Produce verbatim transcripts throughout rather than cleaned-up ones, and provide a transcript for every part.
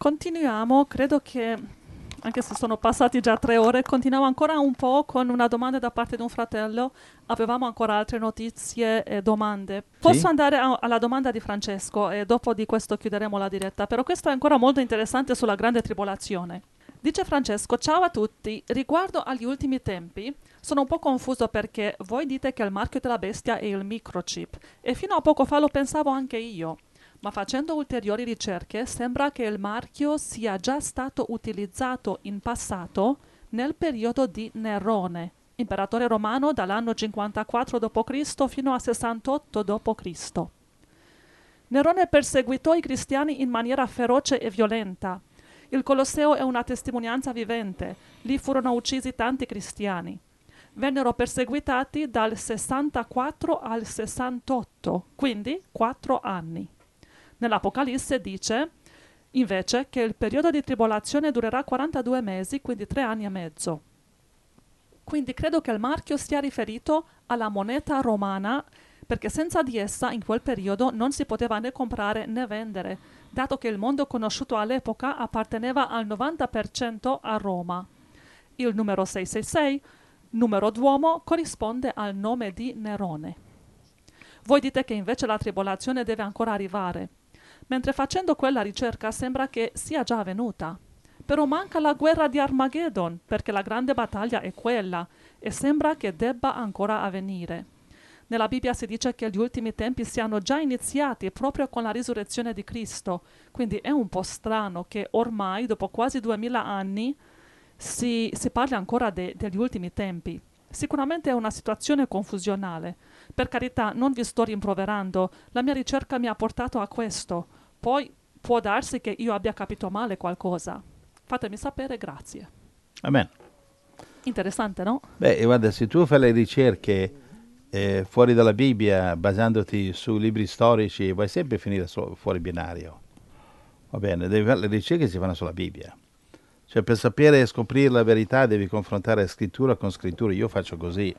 continuiamo, credo che, anche se sono passati già tre ore, continuiamo ancora un po' con una domanda da parte di un fratello. Avevamo ancora altre notizie e domande. Posso Sì? andare a- alla domanda di Francesco e dopo di questo chiuderemo la diretta, però questo è ancora molto interessante sulla grande tribolazione. Dice Francesco: ciao a tutti, riguardo agli ultimi tempi sono un po' confuso perché voi dite che il marchio della bestia è il microchip e fino a poco fa lo pensavo anche io. Ma facendo ulteriori ricerche sembra che il marchio sia già stato utilizzato in passato nel periodo di Nerone, imperatore romano dall'anno cinquantaquattro dopo Cristo fino a sessantotto dopo Cristo. Nerone perseguitò i cristiani in maniera feroce e violenta. Il Colosseo è una testimonianza vivente. Lì furono uccisi tanti cristiani. Vennero perseguitati dal sessantaquattro al sessantotto, quindi quattro anni. Nell'Apocalisse dice invece che il periodo di tribolazione durerà quarantadue mesi, quindi tre anni e mezzo. Quindi credo che il marchio sia riferito alla moneta romana, perché senza di essa in quel periodo non si poteva né comprare né vendere, dato che il mondo conosciuto all'epoca apparteneva al novanta per cento a Roma. Il numero seicentosessantasei, numero d'uomo, corrisponde al nome di Nerone. Voi dite che invece la tribolazione deve ancora arrivare, mentre facendo quella ricerca sembra che sia già avvenuta. Però manca la guerra di Armageddon, perché la grande battaglia è quella, e sembra che debba ancora avvenire. Nella Bibbia si dice che gli ultimi tempi siano già iniziati proprio con la risurrezione di Cristo, quindi è un po' strano che ormai, dopo quasi duemila anni, si, si parli ancora de, degli ultimi tempi. Sicuramente è una situazione confusionale. Per carità, non vi sto rimproverando, la mia ricerca mi ha portato a questo. Poi può darsi che io abbia capito male qualcosa. Fatemi sapere, grazie. Amen. Interessante, no? Beh, guarda, se tu fai le ricerche eh, fuori dalla Bibbia, basandoti su libri storici, vai sempre a finire solo fuori binario. Va bene, devi fare, le ricerche si fanno sulla Bibbia. Cioè, per sapere e scoprire la verità devi confrontare scrittura con scrittura. Io faccio così.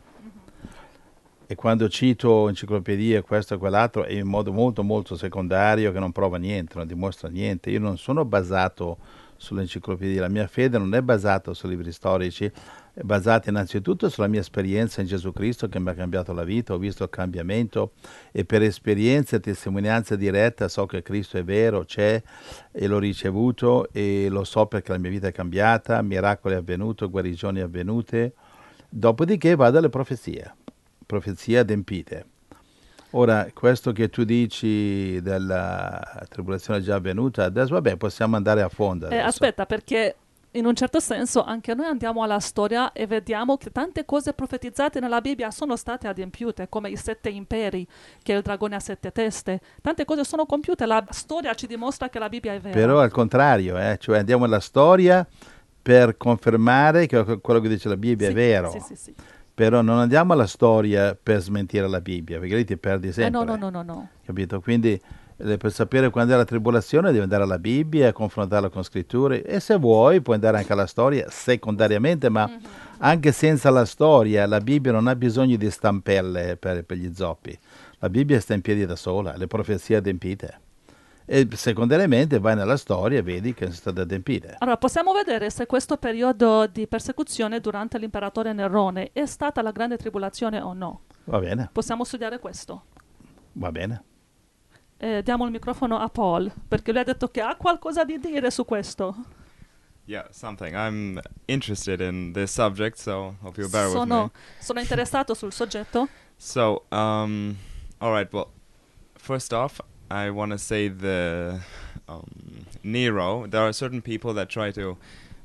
E quando cito enciclopedie, questo e quell'altro, è in modo molto molto secondario, che non prova niente, non dimostra niente. Io non sono basato sull'enciclopedia, la mia fede non è basata su libri storici, è basata innanzitutto sulla mia esperienza in Gesù Cristo che mi ha cambiato la vita, ho visto il cambiamento e per esperienza e testimonianza diretta so che Cristo è vero, c'è e l'ho ricevuto e lo so perché la mia vita è cambiata, miracoli avvenuti, guarigioni avvenute. Dopodiché vado alle profezie, profezie adempite. Ora, questo che tu dici della tribolazione già avvenuta, adesso vabbè, possiamo andare a fondo. Eh, aspetta, perché in un certo senso anche noi andiamo alla storia e vediamo che tante cose profetizzate nella Bibbia sono state adempiute, come i sette imperi, che il dragone ha sette teste. Tante cose sono compiute, la storia ci dimostra che la Bibbia è vera. Però al contrario, eh, cioè andiamo alla storia per confermare che quello che dice la Bibbia sì, è vero. Sì, sì, sì. Però non andiamo alla storia per smentire la Bibbia, perché lì ti perdi sempre. Eh, no, no, no, no, no. Capito? Quindi eh, per sapere quando è la tribolazione devi andare alla Bibbia e confrontarla con scritture e se vuoi puoi andare anche alla storia secondariamente, ma mm-hmm. anche senza la storia la Bibbia non ha bisogno di stampelle per, per gli zoppi. La Bibbia sta in piedi da sola, le profezie adempite. E secondariamente vai nella storia e vedi che sono state adempite. Allora, possiamo vedere se questo periodo di persecuzione durante l'imperatore Nerone è stata la grande tribolazione o no. Va bene. Possiamo studiare questo. Va bene. Eh, diamo il microfono a Paul, perché lui ha detto che ha qualcosa di dire su questo. Yeah, something. I'm interested in this subject, so hope you'll bear sono, with me. Sono interessato sul soggetto. So, um, all right, well, first off, I want to say the um, Nero. There are certain people that try to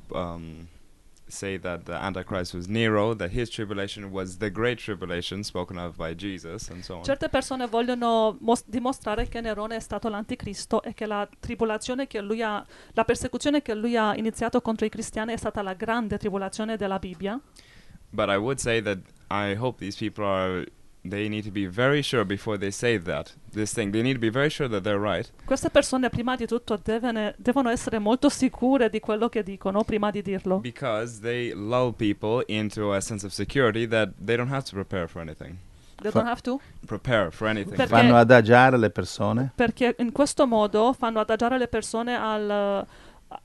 um, say that the Antichrist was Nero, that his tribulation was the great tribulation spoken of by Jesus, and so on. Certe persone vogliono mos- dimostrare che Nerone è stato l'anticristo e che la tribolazione che lui ha, la persecuzione che lui ha iniziato contro i cristiani è stata la grande tribolazione della Bibbia. But I would say that I hope these people are they need to be very sure before they say that, this thing. They need to be very sure that they're right. Queste persone prima di tutto devono, devono essere molto sicure di quello che dicono prima di dirlo. Because they lull people into a sense of security that they don't have to prepare for anything. They don't have to? Prepare for anything. Perché, fanno adagiare le persone? Perché in questo modo fanno adagiare le persone al,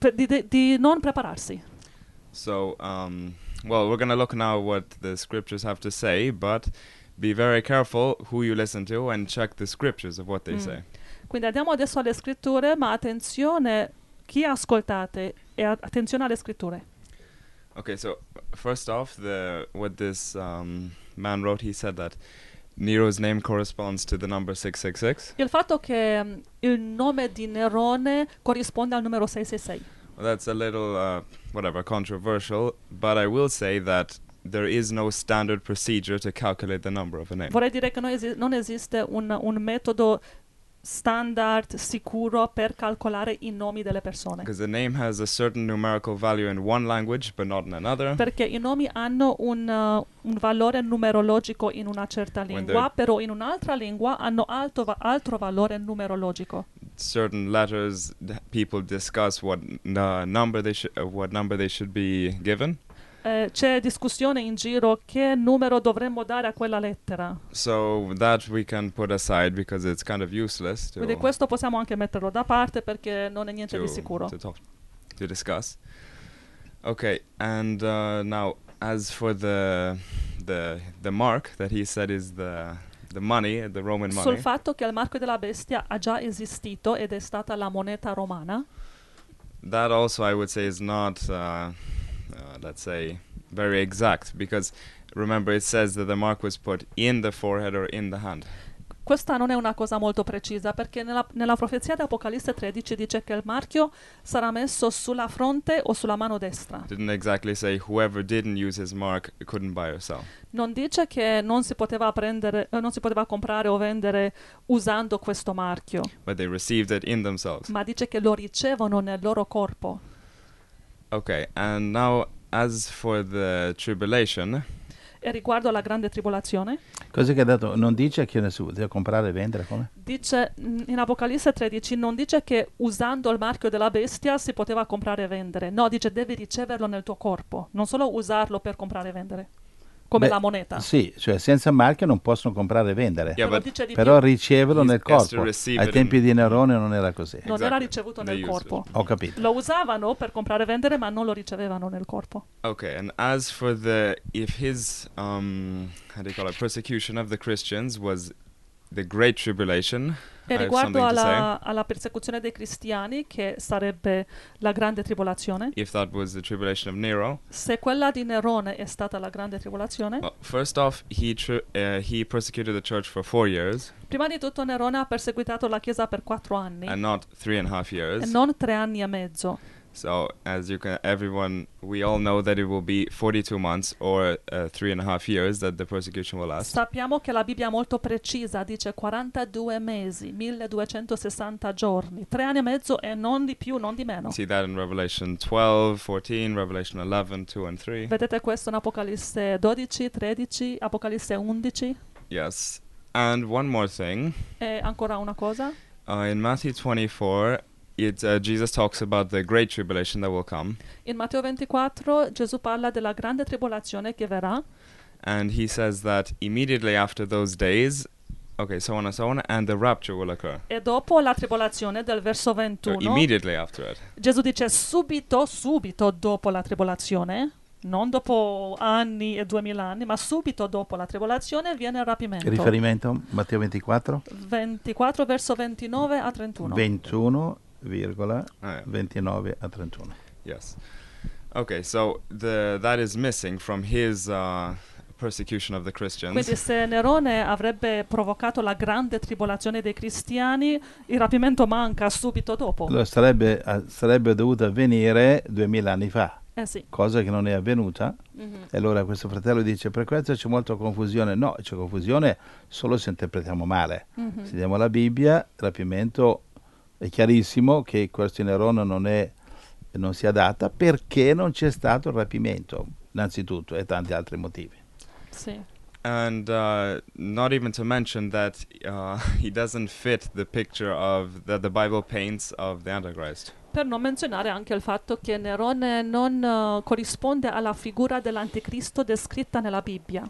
per- di, di- di non prepararsi. So, um, well, we're going to look now what the scriptures have to say, but be very careful who you listen to and check the scriptures of what they Mm. say. Quindi andiamo adesso alle scritture, ma attenzione chi ascoltate e a- attenzione alle scritture. Okay, so first off, the what this um, man wrote, he said that Nero's name corresponds to the number six six six. Il fatto che mm, il nome di Nerone corrisponde al numero sei sei sei. Well, that's a little, uh, whatever, controversial, but I will say that there is no standard procedure to calculate the number of a name. Vorrei dire che non, esi- non esiste un, un metodo standard sicuro per calcolare i nomi delle persone. Because the name has a certain numerical value in one language, but not in another. Perché i nomi hanno un, uh, un valore numerologico in una certa When lingua, they're- però in un'altra lingua hanno alto va- altro valore numerologico. Certain letters, d- people discuss what n- uh, number they should, uh, what number they should be given. Eh, c'è discussione in giro che numero dovremmo dare a quella lettera. So that we can put aside because it's kind of useless to Quindi questo possiamo anche metterlo da parte perché non è niente di to, sicuro. to talk to discuss. Okay, and uh, now as for the the the mark that he said is the the money, the Roman Sul money. fatto che il marchio della bestia ha già esistito ed è stata la moneta romana, That also I would say is not, uh, uh, let's say, very exact because remember it says that the mark was put in the forehead or in the hand. questa non è una cosa molto precisa perché nella, nella profezia di Apocalisse tredici dice che il marchio sarà messo sulla fronte o sulla mano destra. Didn't exactly say whoever didn't use his mark couldn't buy or sell. Non dice che non si poteva prendere, eh, non si poteva comprare o vendere usando questo marchio, But they received it in themselves. ma dice che lo ricevono nel loro corpo. Okay, and now as for the tribulation, E riguardo alla grande tribolazione, Così che ha dato, non dice che nessuno deve comprare e vendere come? dice mh, in Apocalisse tredici non dice che usando il marchio della bestia si poteva comprare e vendere. No, dice devi riceverlo nel tuo corpo, non solo usarlo per comprare e vendere, come Beh, la moneta. Sì, cioè senza marchio non possono comprare e vendere. Yeah, Però but dice di Però più, riceverlo He's- nel has to corpo. receive Ai it tempi in- di Nerone non era così. non era Exactly. ricevuto They nel used it. corpo. Ho capito. Lo usavano per comprare e vendere, ma non lo ricevevano nel corpo. okay, and as for the if his um how do you call it persecution of the Christians was the great tribulation, E I have riguardo something to say. alla, alla persecuzione dei cristiani, che sarebbe la grande tribolazione, If that was the tribulation of Nero, se quella di Nerone è stata la grande tribolazione, well, first off, he tri- uh, he persecuted the church for four years prima di tutto Nerone ha perseguitato la Chiesa per quattro anni and not three and a half e years. non tre anni e mezzo. So as you can, everyone, we all know that it will be forty-two months or uh, three and a half years that the persecution will last. Sappiamo che la Bibbia è molto precisa, dice quarantadue mesi, milleduecentosessanta giorni, tre anni e mezzo e non di più, non di meno. You see that in Revelation twelve, fourteen, Revelation eleven, two and three. Vedete questo in Apocalisse dodici, tredici, Apocalisse undici. Yes. And one more thing. E ancora una cosa, Uh, in Matthew twenty-four, it, uh, Jesus talks about the great tribulation that will come. in Matteo ventiquattro Gesù parla della grande tribolazione che verrà And he says that immediately after those days, okay, so on and so on, and the rapture will occur. e dopo la tribolazione del verso So ventuno immediately after it. Gesù dice subito, subito dopo la tribolazione, non dopo anni e duemila anni, ma subito dopo la tribolazione viene il rapimento. Riferimento Matteo ventiquattro, ventiquattro verso ventinove a trentuno. ventuno virgola Oh, yeah. ventinove a trentuno. Yes. Okay, so the that is missing from his uh, persecution of the Christians. Quindi se Nerone avrebbe provocato la grande tribolazione dei cristiani, il rapimento manca subito dopo. Allora sarebbe, eh, sarebbe dovuto avvenire duemila anni fa, Eh sì. cosa che non è avvenuta. Mhm. E allora questo fratello dice: per questo c'è molta confusione. No, c'è confusione solo se interpretiamo male. Mhm. Se diamo la Bibbia, il rapimento è chiarissimo che questo in Nerone non, è, non si adatta perché non c'è stato il rapimento, innanzitutto, e tanti altri motivi. Sì. And uh, not even to mention that uh, he doesn't fit the picture of that the Bible paints of the Antichrist. Per non menzionare anche il fatto che Nerone non eh, corrisponde alla figura dell'anticristo descritta nella Bibbia.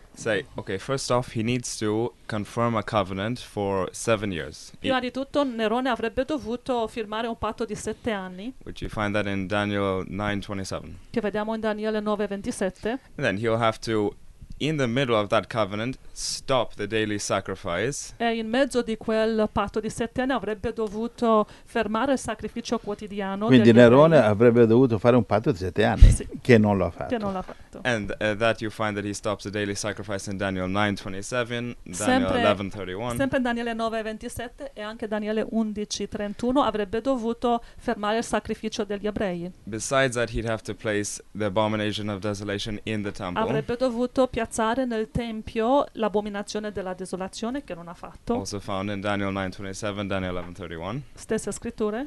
say, okay, first off, he needs to confirm a covenant for seven years, Prima di tutto Nerone avrebbe dovuto firmare un patto di sette anni, which you find that in Daniel nine twenty-seven. che vediamo in Daniele nove ventisette. And then he'll have to, in the middle of that covenant, stop the daily sacrifice, E in mezzo di quel patto di sette anni avrebbe dovuto fermare il sacrificio quotidiano Quindi degli Nerone ebrei, avrebbe dovuto fare un patto di sette anni, Sì. che non lo ha fatto. che non l'ha fatto. and uh, that you find that he stops the daily sacrifice in Daniel nine twenty-seven, Daniel Sempre- eleven thirty-one. Sempre in Daniele nove ventisette e anche Daniele undici trentuno avrebbe dovuto fermare il sacrificio degli ebrei. Besides that, he'd have to place the abomination of desolation in the temple, Avrebbe dovuto piazzare nel tempio l'abominazione della desolazione, che non ha fatto. also found in Daniel nine twenty-seven, Daniel eleven thirty-one. Stesse scritture.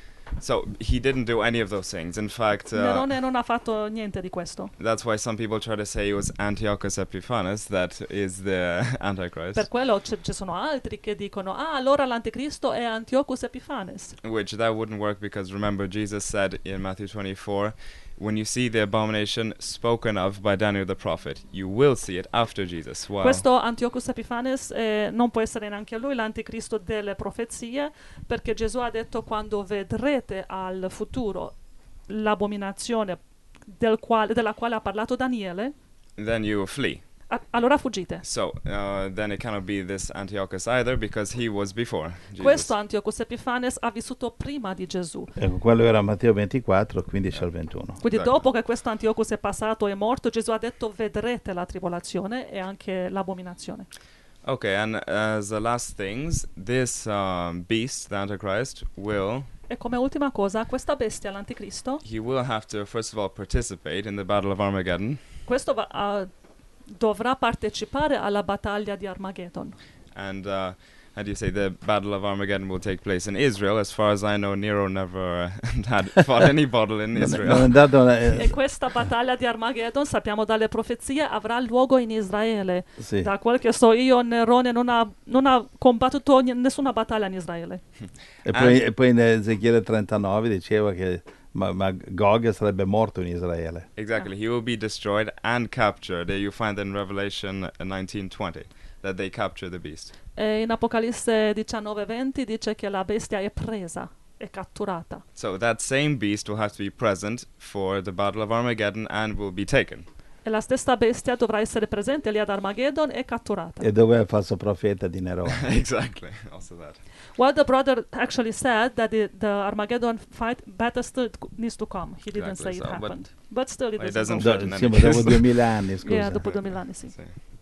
So he didn't do any of those things. In fact, uh, Nerone non ha fatto niente di questo. that's why some people try to say it was Antiochus Epiphanes that is the Antichrist, Per quello c- ci sono altri che dicono: ah, allora l'anticristo è Antiochus Epiphanes. which that wouldn't work because remember Jesus said in Matthew twenty-four, when you see the abomination spoken of by Daniel the prophet, you will see it after Jesus. Wow. Questo Antiochus Epiphanes eh, non può essere neanche lui l'anticristo delle profezie, perché Gesù ha detto: quando vedrete al futuro l'abominazione del quale- della quale ha parlato Daniele, Then you flee. a- allora fuggite. So uh, then it cannot be this Antiochus either because he was before Jesus. Questo Antiochus Epiphanes ha vissuto prima di Gesù. Ecco, quello era Matteo ventiquattro, quindici al ventuno. Quindi Esatto. dopo che questo Antiochus è passato e è morto, Gesù ha detto: vedrete la tribolazione e anche l'abominazione. Okay, and as the last things, this um, beast, the Antichrist, will E come ultima cosa, questa bestia, l'anticristo, he will have to first of all participate in the Battle of Armageddon, questo va a- dovrà partecipare alla battaglia di Armageddon. and uh, how do you say the Battle of Armageddon will take place in Israel? As far as I know, Nero never had fought any battle in Non è, non è Israel. andato, eh, E questa battaglia di Armageddon, sappiamo dalle profezie, avrà luogo in Israele. sì. Da quel che so io, Nerone non ha, non ha combattuto ni- nessuna battaglia in Israele. E poi, Ah. e poi in Ezechiele trentanove diceva che ma, ma Gog sarebbe morto in Israele. Exactly, he will be destroyed and captured. Uh, You find that in Revelation nineteen twenty that they capture the beast. E in Apocalisse diciannove venti dice che la bestia è presa, è catturata. So that same beast will have to be present for the Battle of Armageddon and will be taken. E la stessa bestia dovrà essere presente lì ad Armageddon e catturata. E dove è il falso profeta di Nerone? Exactly, also that. Well, the brother actually said that the, the Armageddon fight battle still c- needs to come. He didn't Exactly, say it so, but- happened. But, still it Well, it doesn't doesn't go. fit in Do- any sì, ma dopo case. duemila anni, scusa. Yeah, dopo duemila anni, sì. So-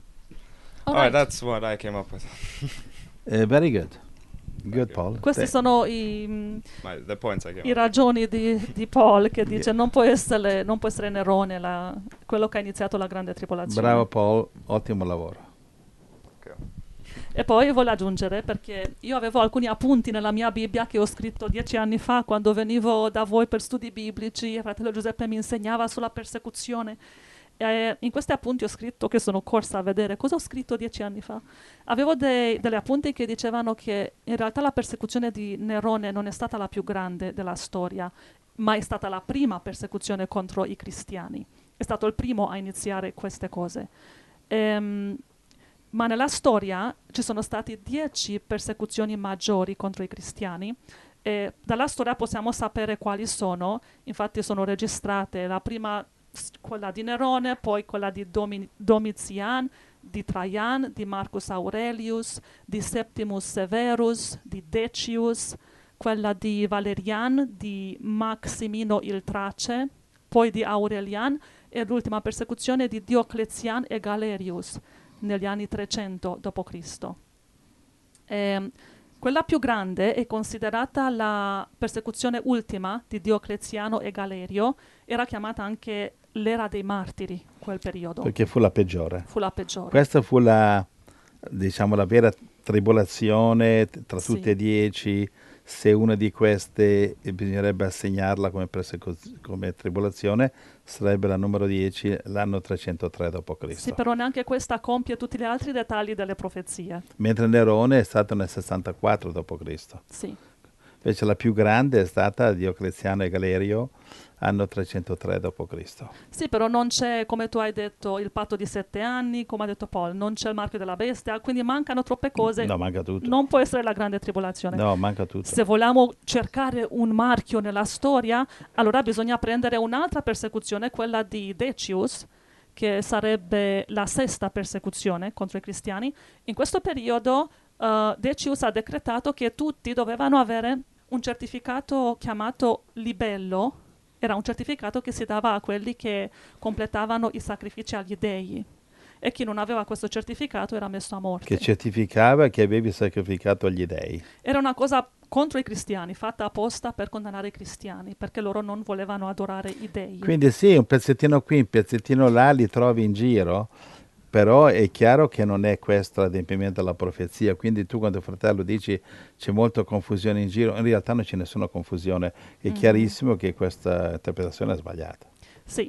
All All right, right. that's what I came up with. Eh, very good. Good, Okay. Paul. Queste Te- sono i, mm, My, the points I came i up ragioni di, di Paul, che dice non può essere, non può essere Nerone la- quello che ha iniziato la grande tribolazione. Bravo Paul, ottimo lavoro. with. E poi voglio aggiungere, perché io avevo alcuni appunti nella mia Bibbia che ho scritto dieci anni fa quando venivo da voi per studi biblici, il fratello Giuseppe mi insegnava sulla persecuzione. E in questi appunti ho scritto, che sono corsa a vedere cosa ho scritto dieci anni fa. Avevo dei, delle appunti che dicevano che in realtà la persecuzione di Nerone non è stata la più grande della storia, ma è stata la prima persecuzione contro i cristiani. È stato il primo a iniziare queste cose. Ehm, ma nella storia ci sono state dieci persecuzioni maggiori contro i cristiani. E dalla storia possiamo sapere quali sono, infatti sono registrate. La prima, s- quella di Nerone, poi quella di Domi- Domitian, di Trajan, di Marcus Aurelius, di Septimus Severus, di Decius, quella di Valerian, di Maximino il Trace, poi di Aurelian e l'ultima persecuzione di Dioclezian e Galerius negli anni trecento dopo Cristo. Ehm, quella più grande è considerata la persecuzione ultima di Diocleziano e Galerio, era chiamata anche l'era dei martiri, quel periodo. Perché fu la peggiore. Fu la peggiore. Questa fu la, diciamo, la vera tribolazione t- tra Sì. tutte e dieci. Se una di queste eh, bisognerebbe assegnarla come, persecu- come tribolazione, sarebbe la numero dieci, l'anno trecentotré dopo Cristo. Sì, però neanche questa compie tutti gli altri dettagli delle profezie. Mentre Nerone è stato nel sessantaquattro dopo Cristo. Sì. Invece la più grande è stata Diocleziano e Galerio, anno trecentotré dopo Cristo. Sì, però non c'è, come tu hai detto, il patto di sette anni, come ha detto Paul, non c'è il marchio della bestia, quindi mancano troppe cose. No, manca tutto. Non può essere la grande tribolazione. No, manca tutto. Se vogliamo cercare un marchio nella storia, allora bisogna prendere un'altra persecuzione, quella di Decius, che sarebbe la sesta persecuzione contro i cristiani. In questo periodo uh, Decius ha decretato che tutti dovevano avere un certificato chiamato libello. Era un certificato che si dava a quelli che completavano i sacrifici agli dei, e chi non aveva questo certificato era messo a morte. Che certificava che avevi sacrificato agli dei. Era una cosa contro i cristiani, fatta apposta per condannare i cristiani, perché loro non volevano adorare i dei. Quindi sì, un pezzettino qui, un pezzettino là li trovi in giro, però è chiaro che non è questo l'adempimento della profezia. Quindi tu, quando fratello dici c'è molta confusione in giro, in realtà non c'è nessuna confusione. È Mhm. chiarissimo che questa interpretazione è sbagliata. Sì.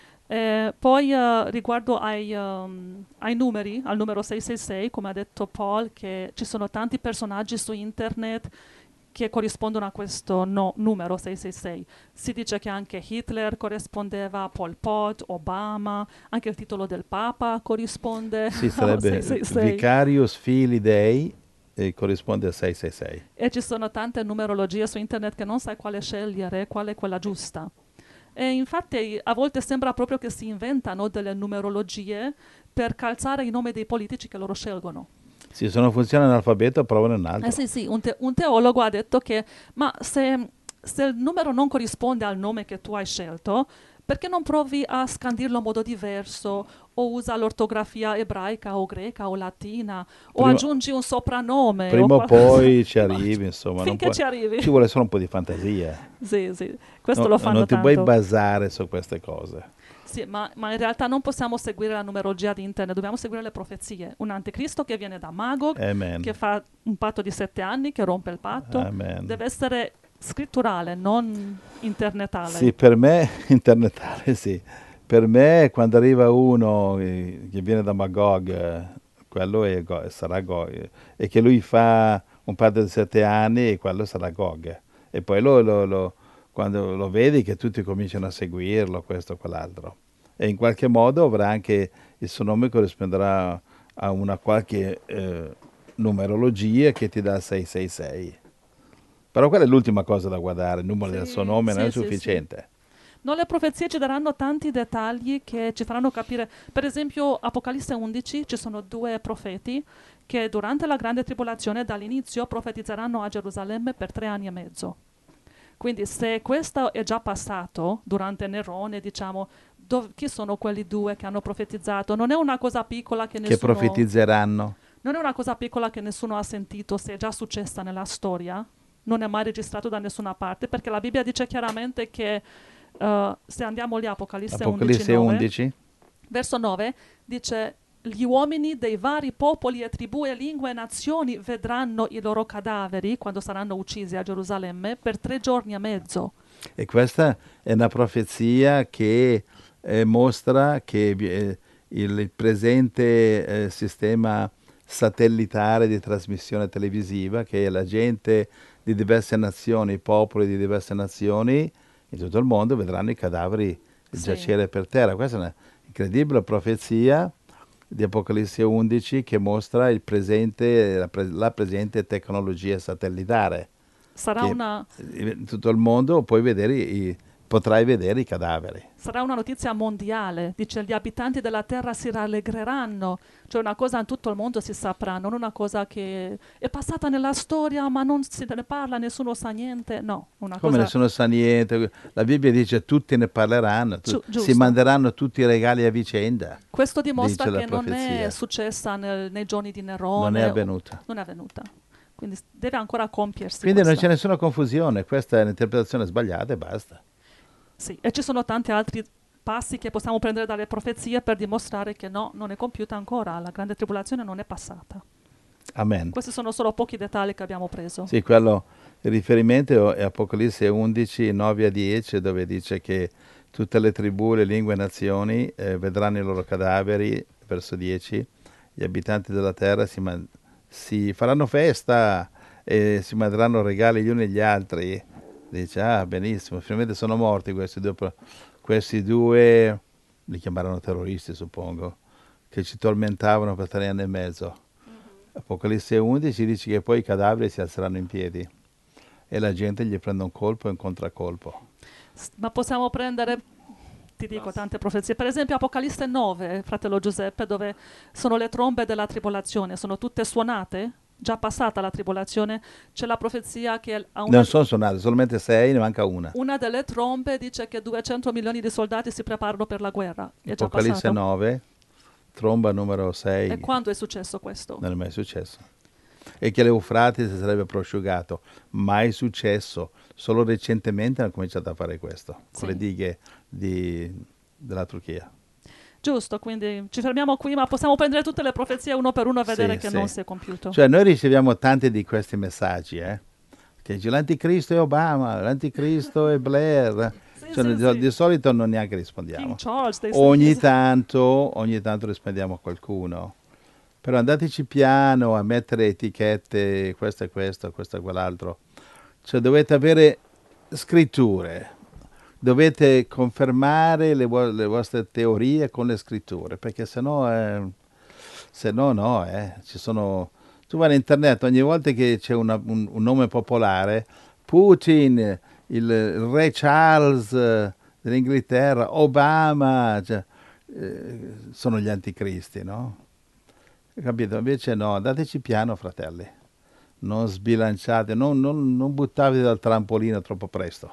Eh, poi eh, riguardo ai, um, ai numeri, al numero seicentosessantasei, come ha detto Paul, che ci sono tanti personaggi su internet che corrispondono a questo no- numero seicentosessantasei. Si dice che anche Hitler corrispondeva a Pol Pot, Obama, anche il titolo del Papa corrisponde Sì, al sarebbe seicentosessantasei. Vicarius Filii Dei, e corrisponde a seicentosessantasei. E ci sono tante numerologie su internet che non sai quale scegliere, quale è quella giusta. E infatti a volte sembra proprio che si inventano delle numerologie per calzare i nomi dei politici che loro scelgono. Sì, se non funziona l'alfabeto, provano un altro. Eh sì, sì, un, te- un teologo ha detto che ma se, se il numero non corrisponde al nome che tu hai scelto, perché non provi a scandirlo in modo diverso, o usa l'ortografia ebraica o greca o latina, o Prima- aggiungi un soprannome? Prima o qualcosa. poi ci arrivi, insomma. non Finché puoi- ci arrivi. Ci vuole solo un po' di fantasia. Sì, sì, questo No- lo fanno non ti tanto. puoi basare su queste cose. Sì, ma, ma in realtà non possiamo seguire la numerologia di internet, dobbiamo seguire le profezie. Un anticristo che viene da Magog, Amen. che fa un patto di sette anni, che rompe il patto. Amen. Deve essere scritturale, non internetale. Sì, per me, internetale, sì. Per me, quando arriva uno eh, che viene da Magog, eh, quello è Go- sarà Gog, eh, e che lui fa un patto di sette anni, e quello sarà Gog. E poi lo, lo- lo- quando lo vedi che tutti cominciano a seguirlo, questo o quell'altro. E in qualche modo avrà anche, il suo nome corrisponderà a una qualche eh, numerologia che ti dà seicentosessantasei. Però quella è l'ultima cosa da guardare, il numero Sì, del suo nome non sì, è sì, sufficiente. No, le profezie ci daranno tanti dettagli che ci faranno capire. Per esempio, Apocalisse undici, ci sono due profeti che durante la grande tribolazione dall'inizio profetizzeranno a Gerusalemme per tre anni e mezzo. Quindi se questo è già passato durante Nerone, diciamo, dov- chi sono quelli due che hanno profetizzato? Non è una cosa piccola che Che nessuno, profetizzeranno. non è una cosa piccola che nessuno ha sentito, se è già successa nella storia, non è mai registrato da nessuna parte, perché la Bibbia dice chiaramente che Uh, se andiamo lì a Apocalisse, Apocalisse undici, nove, undici. verso nove, dice: gli uomini dei vari popoli e tribù e lingue e nazioni vedranno i loro cadaveri quando saranno uccisi a Gerusalemme per tre giorni e mezzo. E questa è una profezia che eh, mostra che eh, il presente eh, sistema satellitare di trasmissione televisiva, che la gente di diverse nazioni, i popoli di diverse nazioni in tutto il mondo vedranno i cadaveri Sì. giacere per terra. Questa è una incredibile profezia di Apocalisse undici che mostra il presente, la, pre- la presente tecnologia satellitare. Sarà Che una, in tutto il mondo puoi vedere i, potrai vedere i cadaveri. sarà una notizia mondiale. Dice: gli abitanti della terra si rallegreranno. Cioè una cosa in tutto il mondo si saprà, non una cosa che è passata nella storia ma non se ne parla, nessuno sa niente. No, una Come cosa... nessuno sa niente, la Bibbia dice tutti ne parleranno, tu- Giu- si giusto. manderanno tutti i regali a vicenda. Questo dimostra dice la che non è profezia. successa nel- nei giorni di Nerone. Non è o- avvenuta. Non è avvenuta. Quindi s- deve ancora compiersi. Quindi non questa. c'è nessuna confusione, questa è un'interpretazione sbagliata e basta. Sì, e ci sono tanti altri passi che possiamo prendere dalle profezie per dimostrare che no, non è compiuta ancora, la grande tribolazione non è passata. Amen. Questi sono solo pochi dettagli che abbiamo preso. Sì, quello, il riferimento è Apocalisse undici, nove a dieci, dove dice che tutte le tribù, le lingue e nazioni eh, vedranno i loro cadaveri, verso dieci, gli abitanti della terra si, man- si faranno festa e si manderanno regali gli uni agli altri. Dice, ah, benissimo, finalmente sono morti questi due, pro- questi due, li chiamarono terroristi, suppongo, che ci tormentavano per tre anni e mezzo. Apocalisse undici dice che poi i cadaveri si alzeranno in piedi e la gente gli prende un colpo e un contraccolpo. S- Ma possiamo prendere, ti dico, tante profezie. Per esempio Apocalisse nove, fratello Giuseppe, dove sono le trombe della tribolazione, sono tutte suonate, già passata la tribolazione, c'è la profezia che a una, Non sono suonate, solamente sei, ne manca una. una delle trombe dice che duecento milioni di soldati si preparano per la guerra. È già Apocalisse passato. nove, tromba numero sei, E quando è successo questo? non è mai successo. E che l'Eufrate si sarebbe prosciugato, mai successo. Solo recentemente hanno cominciato a fare questo, con Sì. le dighe di- della Turchia. Giusto, quindi ci fermiamo qui, ma possiamo prendere tutte le profezie uno per uno e vedere Sì, che sì. non si è compiuto. Cioè noi riceviamo tanti di questi messaggi, eh? Che dice l'anticristo è Obama, l'anticristo è Blair. Sì, Cioè, sì, di, sì. di solito non neanche King rispondiamo. Charles, dei Ogni Stati tanto, ogni tanto rispondiamo a qualcuno. Però andateci piano a mettere etichette, questo è questo, questo è quell'altro. Cioè dovete avere scritture, dovete confermare le, vo- le vostre teorie con le scritture, perché sennò, eh, se no, no, eh, ci sono... Tu vai in internet, ogni volta che c'è una- un, un nome popolare, Putin, il, il re Charles eh, dell'Inghilterra, Obama, cioè, eh, sono gli anticristi, no? Capito? Invece no, dateci piano, fratelli. Non sbilanciate, non, non, non buttatevi dal trampolino troppo presto.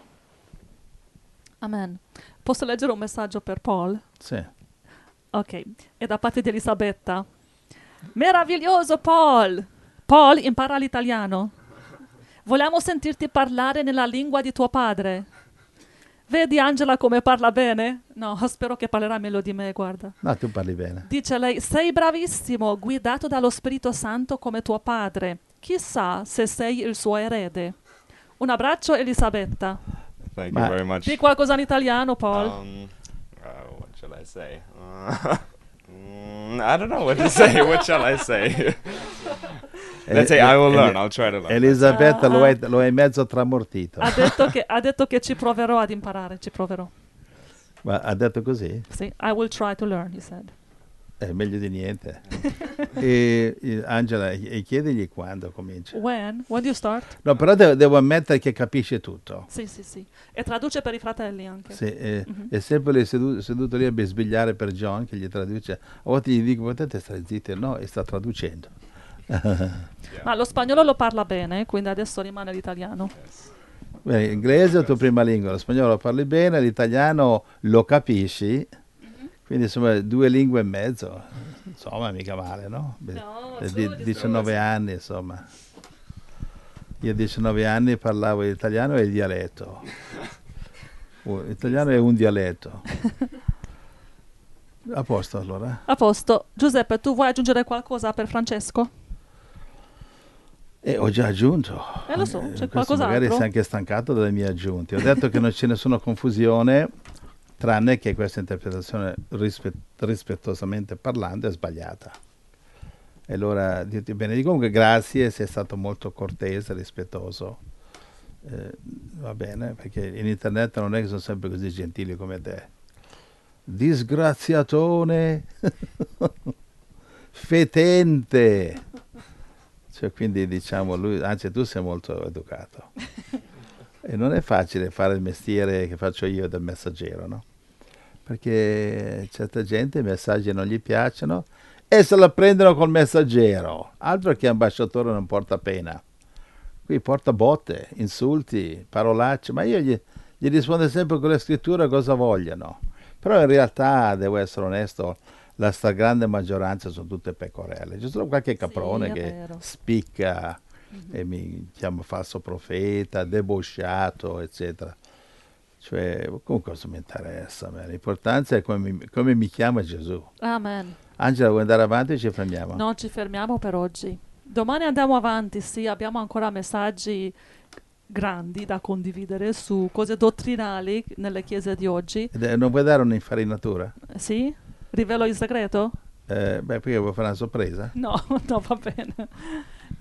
Amen. Posso leggere un messaggio per Paul? Sì. Ok, è da parte di Elisabetta. Meraviglioso Paul! Paul, impara l'italiano. Vogliamo sentirti parlare nella lingua di tuo padre. Vedi Angela come parla bene? No, spero che parlerà meglio di me, guarda. No, tu parli bene. Dice lei, sei bravissimo, guidato dallo Spirito Santo come tuo padre. Chissà se sei il suo erede. Un abbraccio, Elisabetta. Thank Ma- you very much. Di qualcosa in italiano, Paul. Um, uh, what shall I say? Uh, mm, I don't know what to say. What shall I say? Let's say I will Eli- learn. I'll try to learn. Elisabetta Ah, lo, ah. hai, lo hai mezzo tramortito. Ha detto, che, ha detto che ci proverò ad imparare, ci proverò. Ma ha detto così? Sì, I will try to learn, he said. È meglio di niente. e, e, Angela, e chiedigli quando comincia. When? When do you start? No, però devo, devo ammettere che capisce tutto. Sì, sì, sì. E traduce per i fratelli anche. Sì, è, Mhm. è sempre lì seduto, seduto lì a bisbigliare per John che gli traduce. A volte gli dico potete stare zitti, no, e sta traducendo. Ma lo spagnolo lo parla bene, quindi adesso rimane l'italiano. Beh, l'inglese è la tua prima lingua, lo spagnolo lo parli bene, l'italiano lo capisci, quindi insomma due lingue e mezzo, insomma mica male, no? Beh, No, eh, su, di- di- diciannove anni, insomma. Io a diciannove anni parlavo l'italiano e il dialetto. Uh, L'italiano è un dialetto. A posto allora? A posto. Giuseppe, tu vuoi aggiungere qualcosa per Francesco? E ho già aggiunto. Eh, lo so, c'è questo qualcos'altro? magari sei anche stancato dalle mie aggiunte. Ho detto che non c'è nessuna confusione, tranne che questa interpretazione rispet- rispettosamente parlando è sbagliata. E allora dirti bene, di comunque grazie, sei stato molto cortese, rispettoso. Eh, va bene, perché in internet non è che sono sempre così gentili come te. Disgraziatone, fetente. Cioè, quindi diciamo lui, anzi tu sei molto educato. E non è facile fare il mestiere che faccio io del messaggero, no? Perché certa gente i messaggi non gli piacciono e se la prendono col messaggero. Altro che ambasciatore non porta pena. Qui porta botte, insulti, parolacce, ma io gli, gli rispondo sempre con le scritture cosa vogliono. Però in realtà, devo essere onesto, la stragrande maggioranza sono tutte pecorelle. C'è solo qualche caprone è che vero. spicca Mhm. e mi chiama falso profeta, debosciato, eccetera. Cioè, comunque cosa mi interessa? a me? L'importanza è come mi, come mi chiama Gesù. Amen. Angela, vuoi andare avanti o ci fermiamo? Non ci fermiamo per oggi. Domani andiamo avanti, sì, abbiamo ancora messaggi grandi da condividere su cose dottrinali nelle chiese di oggi. Ed è- non vuoi dare un'infarinatura? Eh, Sì? Rivelo il segreto? Eh, beh, perché vuoi fare una sorpresa? No, no, va bene.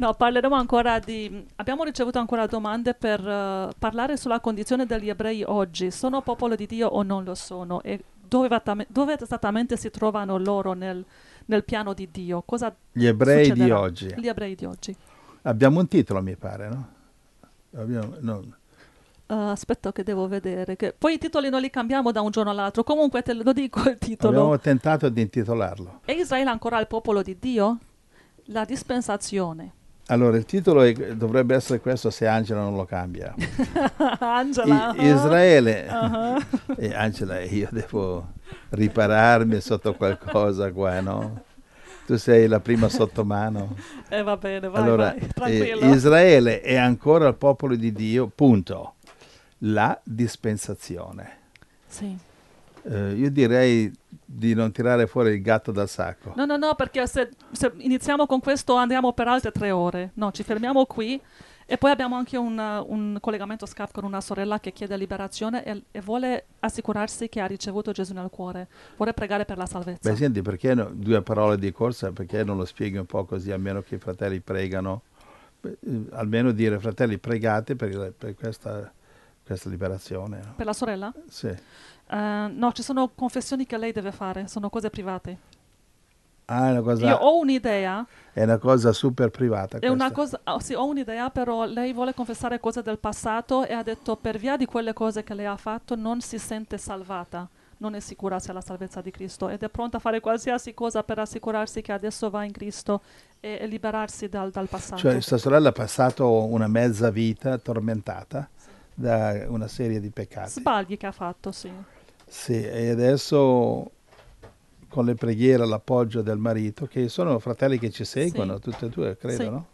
No, parleremo ancora di... Abbiamo ricevuto ancora domande per eh, parlare sulla condizione degli ebrei oggi. Sono popolo di Dio o non lo sono? E dove, vattame- dove esattamente si trovano loro nel, nel piano di Dio? Cosa Gli ebrei di succederà? oggi. Gli ebrei di oggi. Abbiamo un titolo, mi pare, no? Abbiamo, no. Uh, aspetta che devo vedere. Che... Poi i titoli non li cambiamo da un giorno all'altro. Comunque te lo dico il titolo. Abbiamo tentato di intitolarlo. È Israele ancora il popolo di Dio? La dispensazione. Allora, il titolo è- dovrebbe essere questo se Angela non lo cambia. Angela. I- Israele, Uh-huh. e Angela, io devo ripararmi sotto qualcosa qua, no? Tu sei la prima sottomano. Eh, va bene, vai, Allora, vai, eh, tranquillo. Israele è ancora il popolo di Dio, punto. La dispensazione. Sì. Eh, io direi di non tirare fuori il gatto dal sacco. No, no, no, perché se, se iniziamo con questo andiamo per altre tre ore. No, ci fermiamo qui. E poi abbiamo anche un, uh, un collegamento Skype con una sorella che chiede liberazione e, e vuole assicurarsi che ha ricevuto Gesù nel cuore. Vuole pregare per la salvezza. Beh, senti, perché no- due parole di corsa? Perché non lo spieghi un po' così, almeno che i fratelli pregano? Beh, eh, almeno dire, fratelli, pregate per, per questa, questa liberazione. No? Per la sorella? Sì. Eh, no, ci sono confessioni che lei deve fare, sono cose private. Ah, è una cosa, Io ho un'idea, è una cosa super privata è una questa. cosa, oh, sì, ho un'idea, però lei vuole confessare cose del passato e ha detto per via di quelle cose che lei ha fatto non si sente salvata, non è sicura sia la salvezza di Cristo ed è pronta a fare qualsiasi cosa per assicurarsi che adesso va in Cristo e, e liberarsi dal, dal passato. Cioè, questa sorella ha passato una mezza vita tormentata da una serie di peccati. Sbagli che ha fatto, sì. Sì, e adesso con le preghiere, l'appoggio del marito, che sono fratelli che ci seguono, Sì. tutte e due, credo, Sì. no?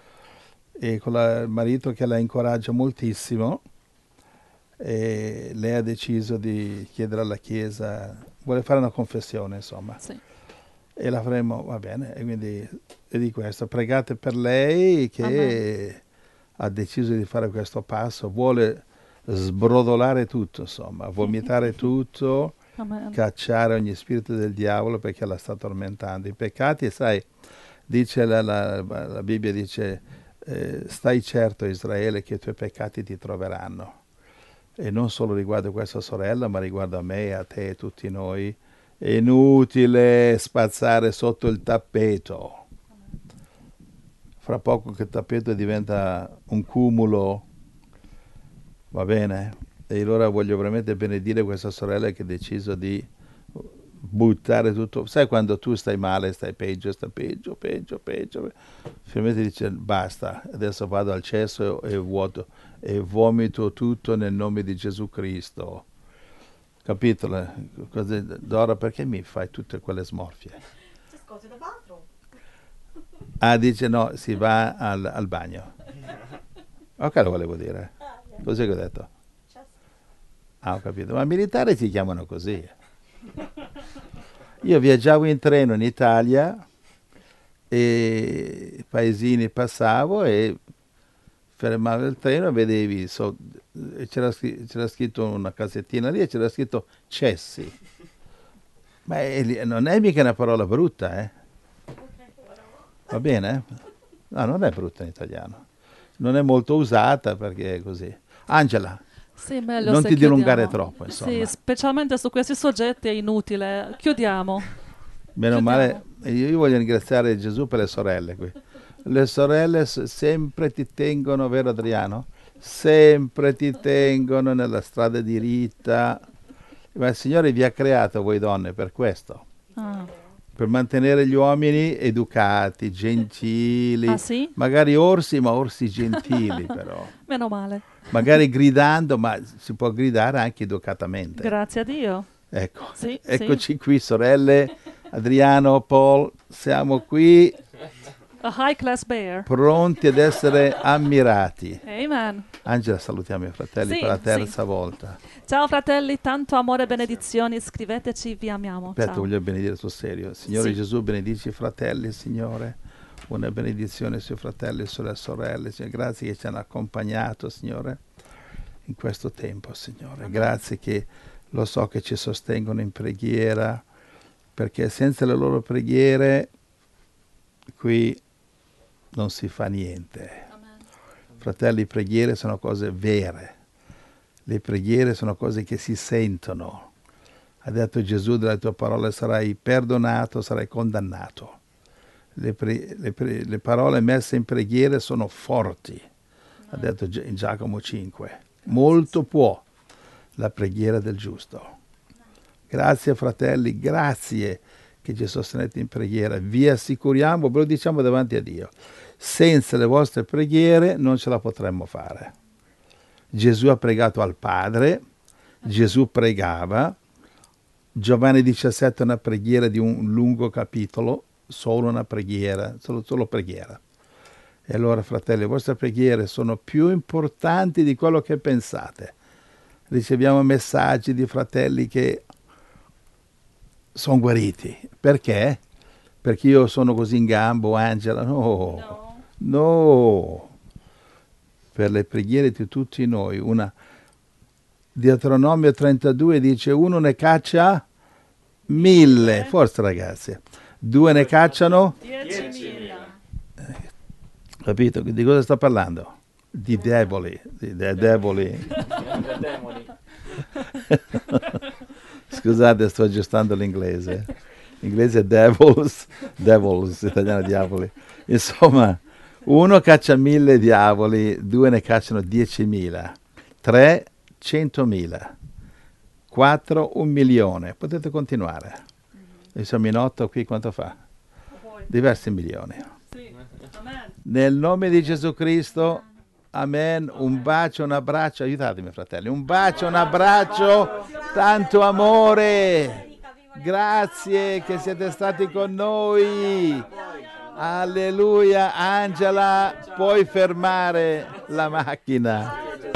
E con la- il marito che la incoraggia moltissimo, e lei ha deciso di chiedere alla Chiesa, vuole fare una confessione, insomma, Sì. e la faremo, va bene, e quindi è di questo, pregate per lei che ha deciso di fare questo passo, vuole sbrodolare tutto, insomma, vomitare tutto, Amen. cacciare ogni spirito del diavolo perché la sta tormentando. I peccati, sai, dice la, la- la Bibbia dice, eh, stai certo Israele che i tuoi peccati ti troveranno. E non solo riguardo questa sorella, ma riguardo a me, a te e tutti noi. È inutile spazzare sotto il tappeto. Fra poco che il tappeto diventa un cumulo, va bene? E allora voglio veramente benedire questa sorella che ha deciso di buttare tutto. Sai quando tu stai male, stai peggio, stai peggio, peggio, peggio. Finalmente dice basta, adesso vado al cesso e vuoto e vomito tutto nel nome di Gesù Cristo. Capito? le cose- Dora, perché mi fai tutte quelle smorfie? Just go to the bathroom. Ah, dice no, si va al, al bagno. Ok, lo volevo dire. Ah, yeah. Così che ho detto. Just. Ah, ho capito. Ma militari si chiamano così. Io viaggiavo in treno in Italia e paesini passavo e fermavo il treno e vedevi, so- e c'era, scri- c'era scritto una casettina lì e c'era scritto Cessi. Ma è lì- non è mica una parola brutta, eh? Va bene? No, non è brutta in italiano. Non è molto usata perché è così. Angela, Sì, meglio non se ti chiudiamo. dilungare troppo, insomma. Sì, specialmente su questi soggetti è inutile. Chiudiamo. Meno Chiudiamo. male, io io voglio ringraziare Gesù per le sorelle qui. Le sorelle s- sempre ti tengono, vero Adriano? Sempre ti tengono nella strada diritta. Ma il Signore vi ha creato voi donne per questo, Ah. per mantenere gli uomini educati, gentili, Ah, sì? magari orsi, ma orsi gentili però. Meno male. Magari gridando, ma si può gridare anche educatamente. Grazie a Dio. Ecco, Sì, eccoci qui, sorelle, Adriano, Paul, siamo qui A high class bear. pronti ad essere ammirati. Amen. Angela, salutiamo i fratelli Sì, per la sì. terza volta. Ciao fratelli, tanto amore e benedizioni. Scriveteci, vi amiamo. Aspetta, Ciao. voglio benedire sul serio. Signore Sì. Gesù, benedici i fratelli, Signore. Una benedizione sui fratelli e sulle sorelle. Signore, grazie che ci hanno accompagnato, Signore, in questo tempo, Signore. Grazie che lo so che ci sostengono in preghiera, perché senza le loro preghiere qui non si fa niente. Amen. Fratelli, preghiere sono cose vere. Le preghiere sono cose che si sentono. Ha detto Gesù, delle tue parole sarai perdonato, sarai condannato. Le, pre, le, pre, le parole messe in preghiera sono forti. Ha detto in Giacomo cinque. Molto può la preghiera del giusto. Grazie fratelli, grazie che ci sostenete in preghiera. Vi assicuriamo, ve lo diciamo davanti a Dio, senza le vostre preghiere non ce la potremmo fare. Gesù ha pregato al Padre, Gesù pregava, Giovanni diciassette è una preghiera di un lungo capitolo, solo una preghiera, solo, solo preghiera. E allora, fratelli, le vostre preghiere sono più importanti di quello che pensate. Riceviamo messaggi di fratelli che sono guariti. Perché? Perché io sono così in gambo, Angela? No, No. no. Per le preghiere di tutti noi. Una Deuteronomio trentadue dice uno ne caccia mille, forse ragazzi, due ne cacciano, Diecimila. capito? Di cosa sta parlando? Di deboli, di de- deboli. Scusate, sto aggiustando l'inglese. L'inglese è devils, devils, italiano diavoli. Insomma, uno caccia mille diavoli, due ne cacciano diecimila, tre centomila, quattro un milione. Potete continuare. Noi siamo in otto qui, quanto fa? Diversi milioni. Sì. Amen. Nel nome di Gesù Cristo, amen. Un bacio, un abbraccio. Aiutatemi, fratelli. Un bacio, un abbraccio, tanto amore. Grazie che siete stati con noi. Alleluia. Angela, puoi fermare la macchina.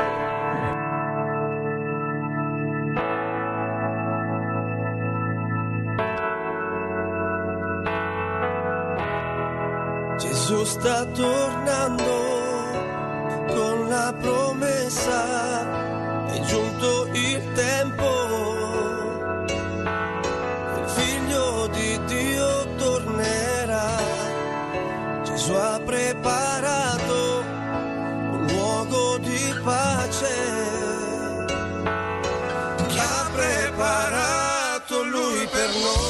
Gesù sta tornando con la promessa, è giunto il tempo, il figlio di Dio tornerà. Gesù ha preparato un luogo di pace, che ha preparato Lui per noi.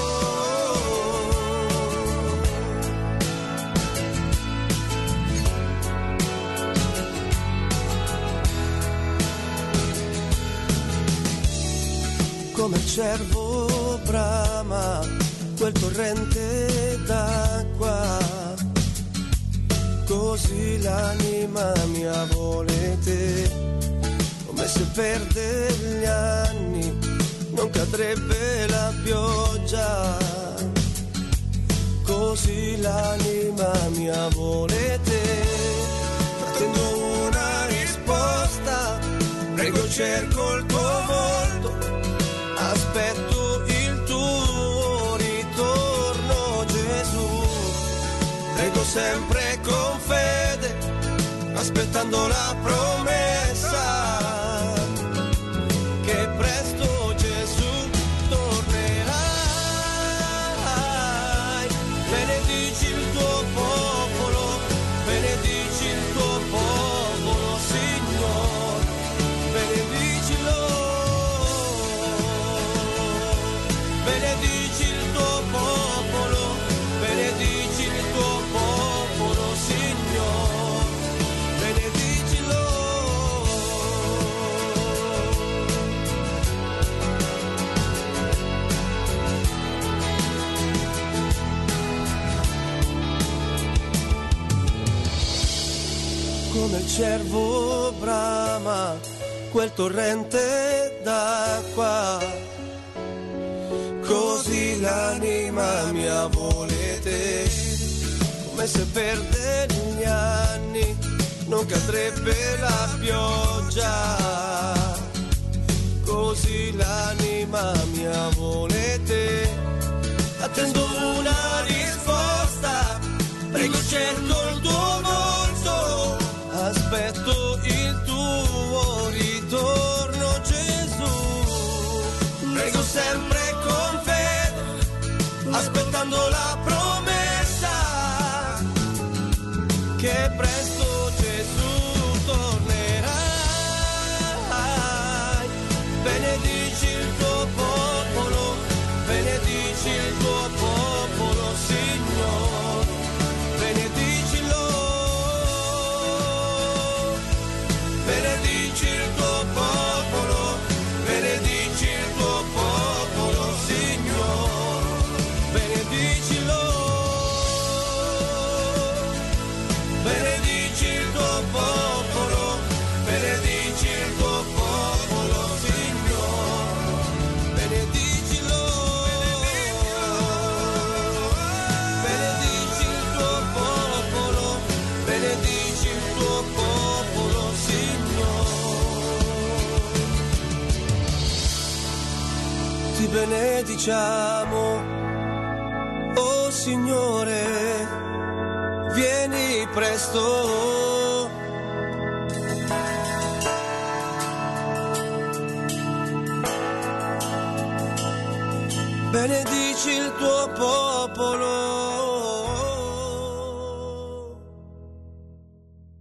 Come il cervo brama quel torrente d'acqua, così l'anima mia vuole te. Come se per degli anni non cadrebbe la pioggia, così l'anima mia vuole te. Attendo una risposta, prego cerco il tuo volto, aspetto il tuo ritorno, Gesù. Prego sempre con fede, aspettando la promessa, che presto Gesù tornerai. Benedici il tuo popolo, benedici il tuo popolo, Signore, benedicilo. Benedici il tuo popolo, benedici il tuo popolo, Signore, benedicilo. Come il cervo brama quel torrente d'acqua, così l'anima mia vuole te. Come se per degli anni non cadrebbe la pioggia, così l'anima mia vuole te. Attendo una risposta, prego cerco il tuo volto, aspetto il tuo ritorno, Gesù. Prego sempre con fede, aspettando la promessa, benedici il tuo popolo, benedici il tuo popolo, Signore, benedicilo, benedici il tuo popolo, benedici il tuo popolo, Signore, benedicilo, benedici il tuo popolo, benedici il tuo popolo, Signore, benedicilo, benedici il tuo popolo, benedici il tuo popolo, Signore. Ti benediciamo, oh Signore, vieni presto. Benedici il tuo popolo,